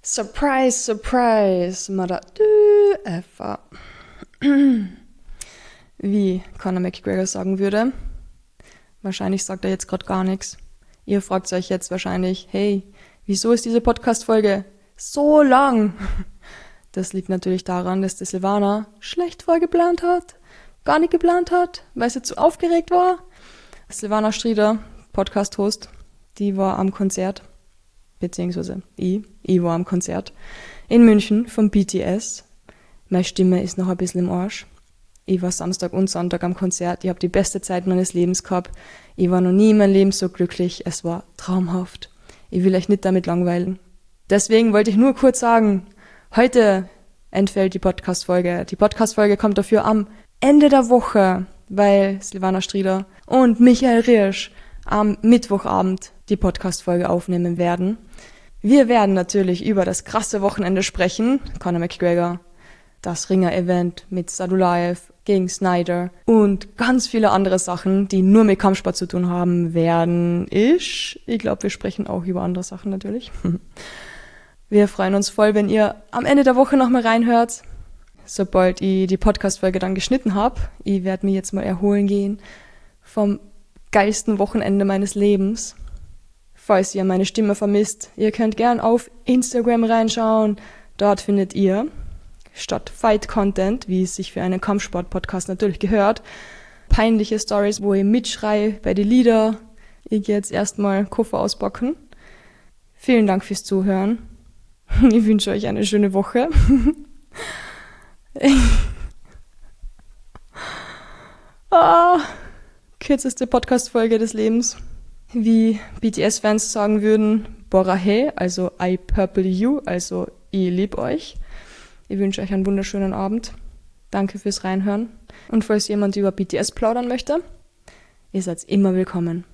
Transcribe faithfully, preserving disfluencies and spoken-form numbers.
Surprise, surprise, Mother du Effa. Wie Conor McGregor sagen würde. Wahrscheinlich sagt er jetzt gerade gar nichts. Ihr fragt euch jetzt wahrscheinlich, hey, wieso ist diese Podcast-Folge so lang? Das liegt natürlich daran, dass die Silvana schlecht vorgeplant hat, gar nicht geplant hat, weil sie zu aufgeregt war. Silvana Strieder, Podcast-Host, die war am Konzert, beziehungsweise ich, ich war am Konzert in München vom B T S. Meine Stimme ist noch ein bisschen im Arsch. Ich war Samstag und Sonntag am Konzert. Ich habe die beste Zeit meines Lebens gehabt. Ich war noch nie in meinem Leben so glücklich. Es war traumhaft. Ich will euch nicht damit langweilen. Deswegen wollte ich nur kurz sagen, heute entfällt die Podcast-Folge. Die Podcast-Folge kommt dafür am Ende der Woche, weil Silvana Strieder und Michael Riersch am Mittwochabend die Podcast-Folge aufnehmen werden. Wir werden natürlich über das krasse Wochenende sprechen. Conor McGregor, das Ringer-Event mit Sadulaev gegen Snyder und ganz viele andere Sachen, die nur mit Kampfsport zu tun haben werden. Ich, ich glaube, wir sprechen auch über andere Sachen natürlich. Wir freuen uns voll, wenn ihr am Ende der Woche nochmal reinhört, sobald ich die Podcast-Folge dann geschnitten habe. Ich werde mich jetzt mal erholen gehen vom geilsten Wochenende meines Lebens. Falls ihr meine Stimme vermisst, ihr könnt gern auf Instagram reinschauen. Dort findet ihr statt Fight-Content, wie es sich für einen Kampfsport-Podcast natürlich gehört, peinliche Stories, wo ich mitschreie bei den Lieder. Ich gehe jetzt erstmal Koffer auspacken. Vielen Dank fürs Zuhören. Ich wünsche euch eine schöne Woche. ah, kürzeste Podcast-Folge des Lebens. Wie B T S-Fans sagen würden, Borahe, also I purple you, also ich lieb euch. Ich wünsche euch einen wunderschönen Abend. Danke fürs Reinhören. Und falls jemand über B T S plaudern möchte, ihr seid immer willkommen.